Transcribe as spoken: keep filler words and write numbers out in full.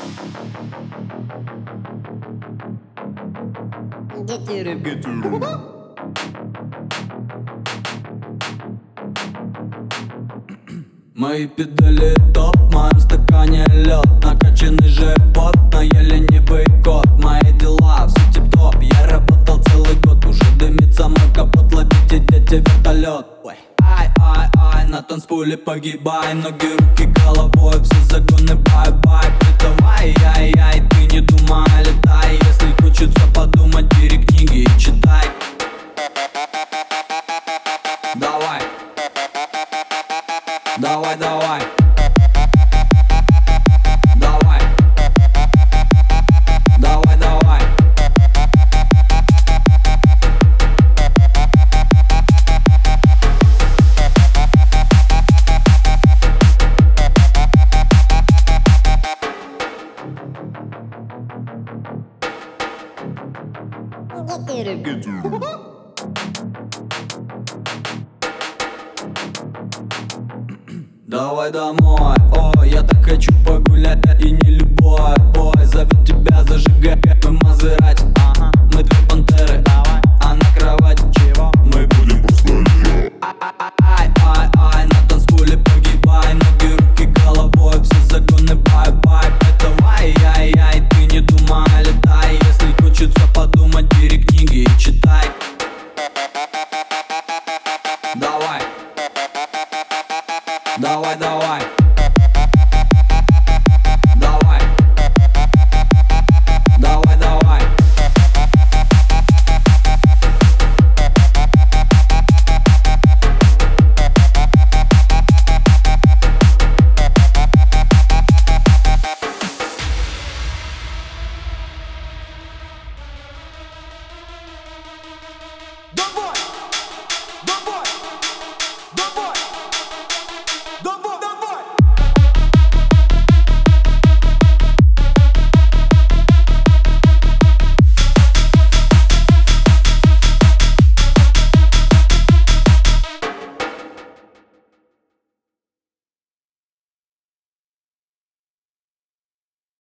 Мои педали топ, в моем стакане лед, накачанный живот, но я ленивый кот. Мои дела все тип-топ, я работал целый год. Уже дымится мой капот, ловите, дети, вертолет. Ай-ай-ай, на танцполе погибай, ноги, руки, головой, все загоны, бай-бай. Притавай, ай-яй, ты не думай, летай. Если хочется подумать, бери книги и читай. Давай, давай, давай, давай, давай, давай. Давай домой, о, я так хочу погулять.